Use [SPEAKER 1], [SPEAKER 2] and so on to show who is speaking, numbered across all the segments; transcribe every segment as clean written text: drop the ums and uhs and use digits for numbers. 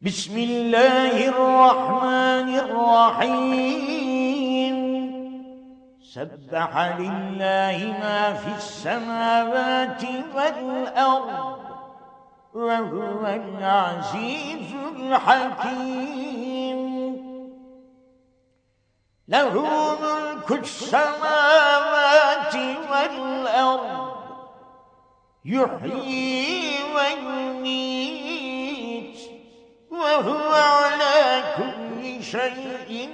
[SPEAKER 1] بسم الله الرحمن الرحيم سبح لله ما في السماوات والأرض وهو العزيز الحكيم له ملك السماوات والأرض يحيي ويميت وهو على كل شيء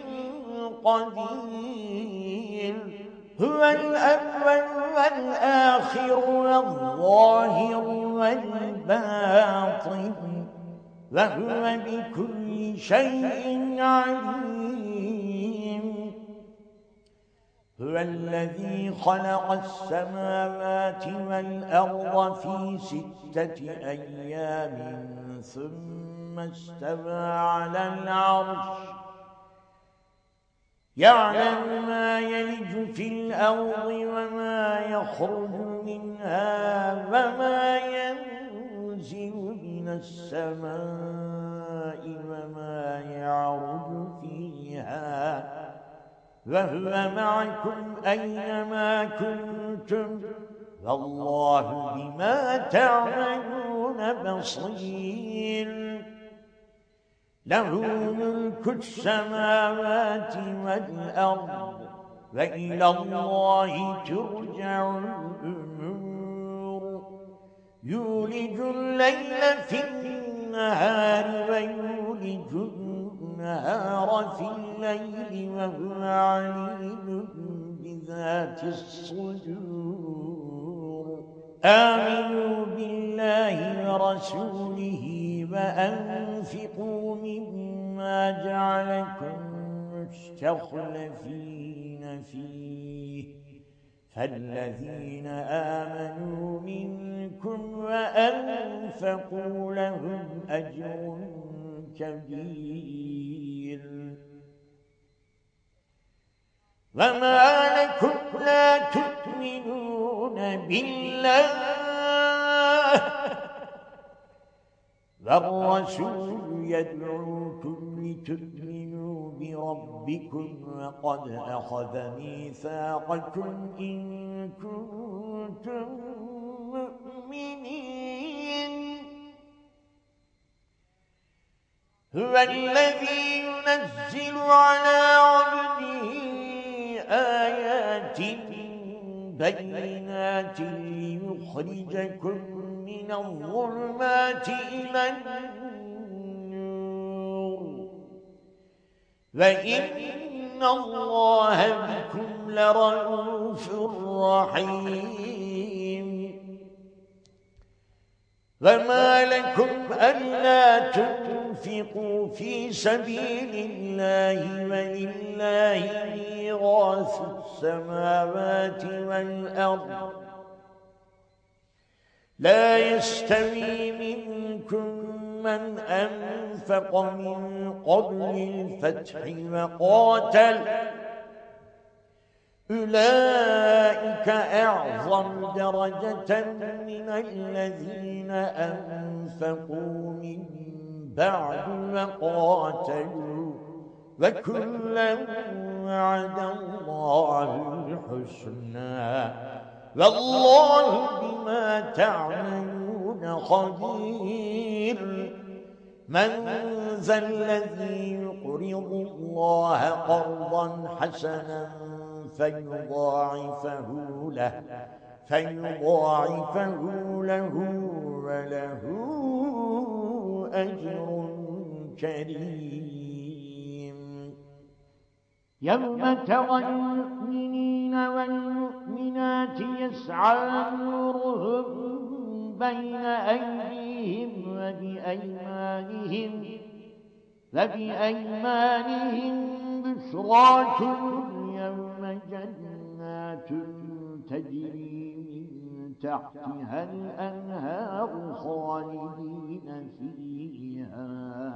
[SPEAKER 1] قدير هو الأول والآخر والظاهر والباطن وهو بكل شيء عليم هو الذي خلق السماوات والأرض في 6 أيام ثم استوى على العرش يعلم ما يلج في الأرض وما يخرج منها وما ينزل من السماء وما يعرج فيها وهو معكم أينما كنتم والله بما تعملون بصير له ملك السماوات والأرض وإلى الله ترجع الأمور يولج الليل في النهار ويولج النهار في الليل وهو عليم بذات الصدور آمنوا بالله ورسوله وأنفقوا مما جعلكم مستخلفين فيه فالذين آمنوا منكم وأنفقوا لهم أجر كبير وما لكم لا تؤمنون بالله والرسول يدعوكم لتؤمنوا بربكم وقد أخذ ميثاقكم إن كنتم مؤمنين هو الذي ينزل على عبده آيات بينات ليخرجكم من الظلمات إلى النور وإن الله بكم لرؤوف رحيم وما لكم ألا تنفقوا في سبيل الله ولله ميراث السماوات والأرض لا يستوي منكم من أنفق من قبل الفتح وقاتل أولئك أعظم درجة من الذين أنفقوا من بعد وقاتلوا وكلا وعد الله الحسنى والله بما تعملون خبير من ذا الذي يقرض الله قرضا حسنا فيضاعفه له وله أجر كريم يوم ترى المؤمنين والمؤمنات يسعى نورهم بين أيديهم وبأيمانهم بشراكم اليوم جنات تجري من تحتها الأنهار خالدين فيها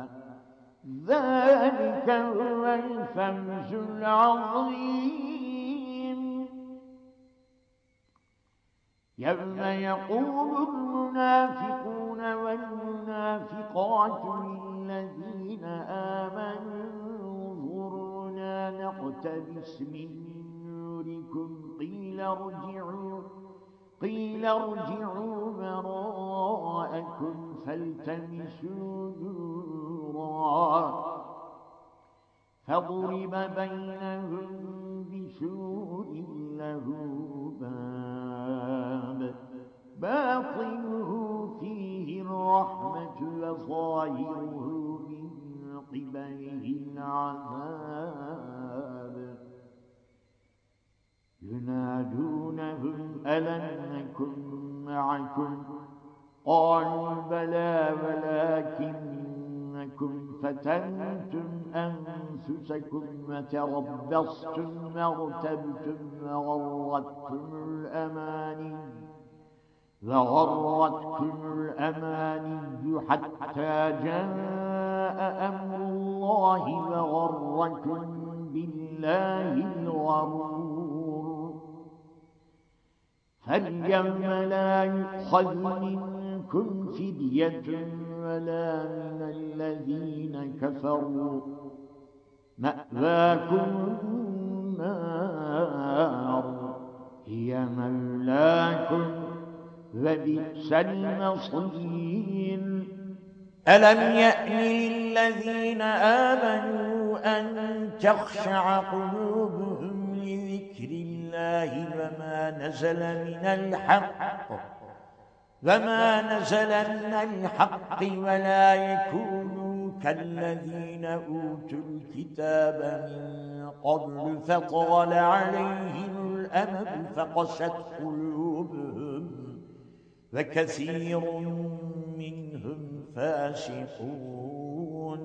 [SPEAKER 1] ذلك هو الفوز العظيم يوم يقول المنافقون والمنافقات للذين نقتبس من نوركم قيل ارجعوا وراءكم فالتمسوا نورا فضرب بينهم بسور له باب باطنه فيه الرحمة وظاهره من قبله العذاب ينادونهم ألم نكن معكم قالوا بلى ولكنكم فتنتم أنفسكم وتربصتم وارتبتم وغرتكم الأماني حتى جاء أمر الله وغركم بالله الغرور فاليوم لا يؤخذ منكم فدية ولا من الذين كفروا مأواكم النار هي مولاكم وبئس المصير
[SPEAKER 2] ألم يأن للذين آمنوا أن تخشع قلوبهم لذكر الله وما نزل من الحق ولا يكونوا كالذين أوتوا الكتاب من قبل فطال عليهم الأمد فقست قلوبهم وكثير منهم فاسقون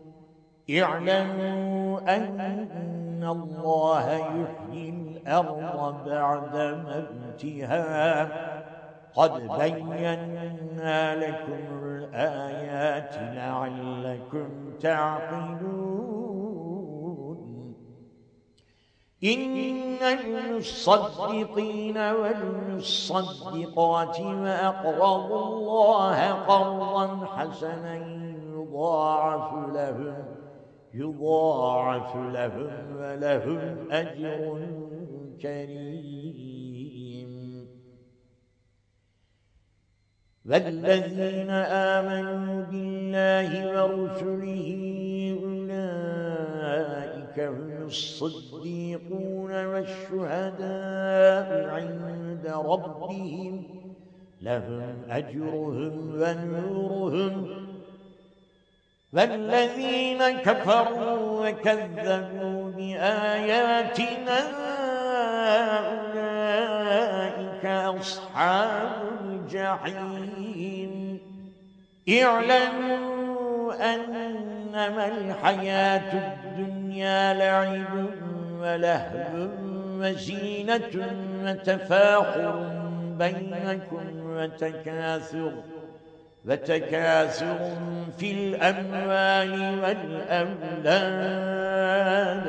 [SPEAKER 2] اعلموا أن الله يحيي الأرض بعد موتها قد بينا لكم الآيات لعلكم تعقلون إن المصدقين والمصدقات وأقرضوا الله قرضا حسنا يضاعف لهم ولهم أجر كريم والذين آمنوا بالله ورسله أولئك هم الصديقون والشهداء عند ربهم لهم أجرهم ونورهم والذين كفروا وكذبوا بآياتنا أولئك أصحاب الجحيم اعلموا أنما الحياة الدنيا لعب ولهو وزينة وتفاخر بينكم وتكاثر في الأموال والأولاد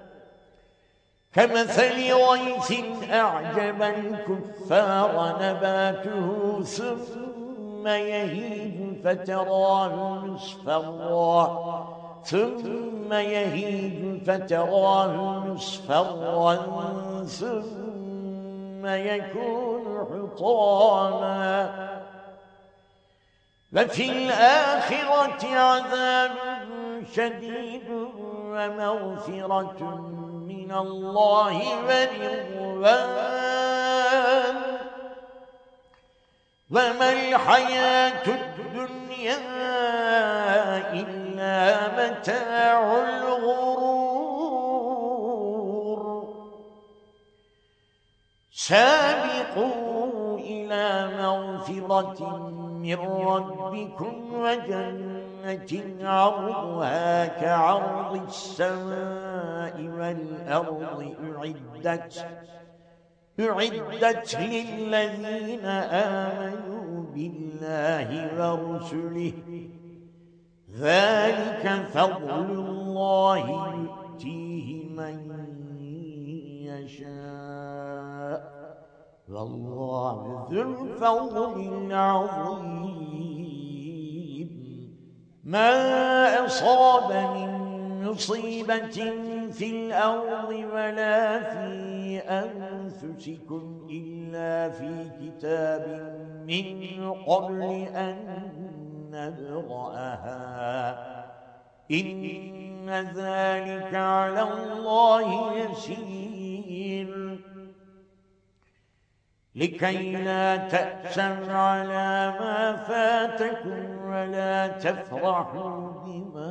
[SPEAKER 2] كمثل غيث أعجب الكفار نباته ثم يهيج فتراه مصفرا ثم يكون حطاما وفي الآخرة عذاب شديد ومغفرة من الله ورضوان وما الحياة الدنيا إلا متاع الغرور سابقوا إلى مغفرة من ربكم وجنة عرضها كعرض السماء والأرض أعدت للذين آمنوا بالله ورسله ذلك فضل الله يؤتيه من يشاء والله ذو الفضل العظيم ما أصاب من مصيبة في الأرض ولا في أنفسكم إلا في كتاب من قبل أن نبرأها إن ذلك على الله يسير لكي لا تأسوا على ما فاتكم ولا تفرحوا بما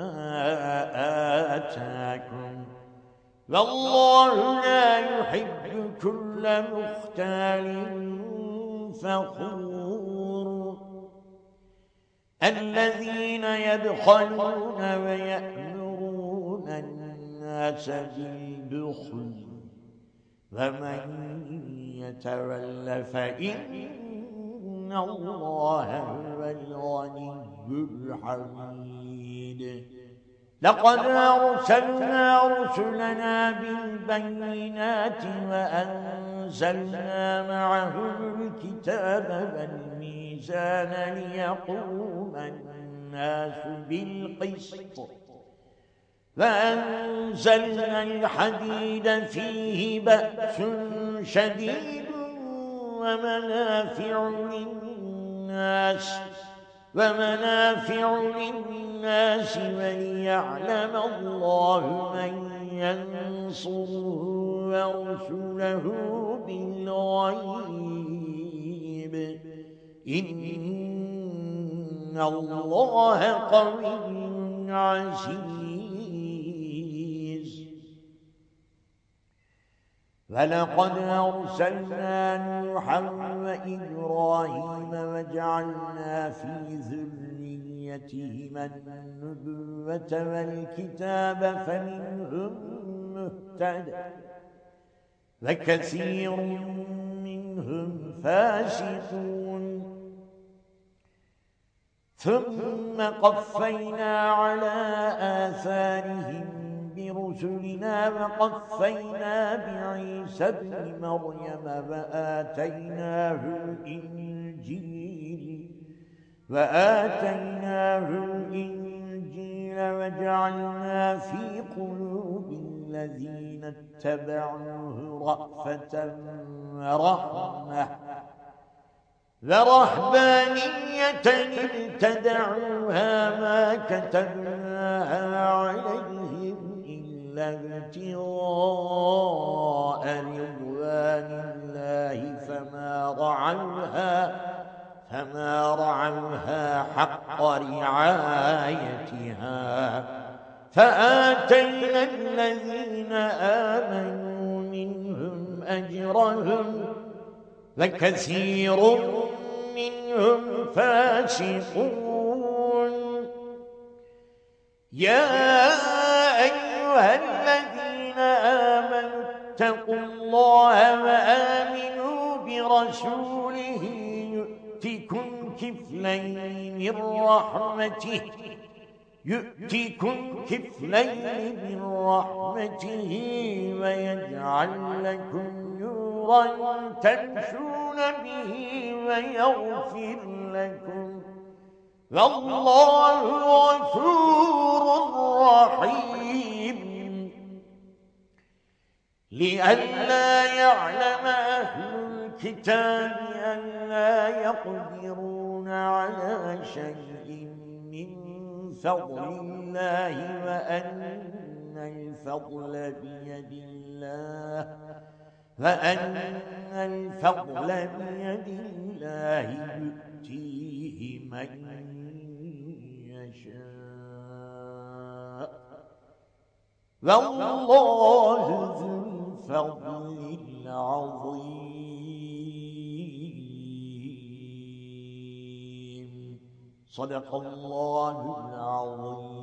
[SPEAKER 2] آتاكم والله لا يحب كل مختال فخور الذين يبخلون ويأمرون الناس بالبخل ومن يتول فإن الله هو الغني الحميد لقد أرسلنا رسلنا بالبينات وأنزلنا معهم الكتاب والميزان ليقوم الناس بالقسط وأنزلنا الحديد فيه بأس شديد ومنافع للناس وليعلم الله من ينصره ورسله بالغيب إن الله قوي عزيز ولقد أرسلنا نوحا وإبراهيم وجعلنا في ذريتهما النبوة والكتاب فمنهم مهتد وكثير منهم فاسقون ثم قفينا على آثارهم برسلنا وقفينا بعيسى ابن مريم وآتيناه الإنجيل وجعلنا في قلوب الذين اتبعوه رأفة ورهبانية ابتدعوها ما كتبناها عليهم إلا ابتغاء رضوان الله فما رعوها حق رعايتها فآتينا الذين آمنوا منهم أجرهم وكثير منهم فاسقون يا أيها الذين آمنوا اتقوا الله وآمنوا برسوله يؤتكم كفلين من رحمته ويجعل لكم نورا تمشون به ويغفر لكم والله غفور رحيم لئلا يعلم أهل الكتاب ألا يقدرون على شيء من فضل الله وأن الفضل بيد الله يؤتيه من يشاء والله ذو الفضل العظيم صدق الله العظيم.